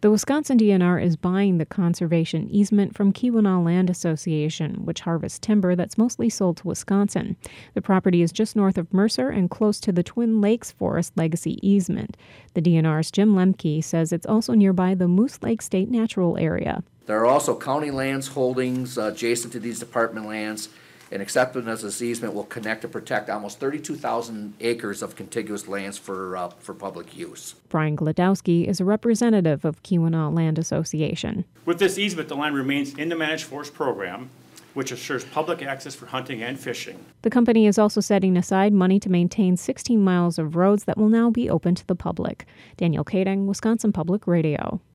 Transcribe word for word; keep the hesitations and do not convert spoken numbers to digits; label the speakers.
Speaker 1: The Wisconsin D N R is buying the conservation easement from Keweenaw Land Association, which harvests timber that's mostly sold to Wisconsin. The property is just north of Mercer and close to the Twin Lakes Forest Legacy easement. The D N R's Jim Lemke says it's also nearby the Moose Lake State Natural Area.
Speaker 2: There are also county lands holdings uh, adjacent to these department lands, and acceptance of this easement will connect and protect almost thirty-two thousand acres of contiguous lands for uh, for public use.
Speaker 1: Brian Gladowski is a representative of Keweenaw Land Association.
Speaker 3: With this easement, the land remains in the Managed Forest Program, which assures public access for hunting and fishing.
Speaker 1: The company is also setting aside money to maintain sixteen miles of roads that will now be open to the public. Danielle Kading, Wisconsin Public Radio.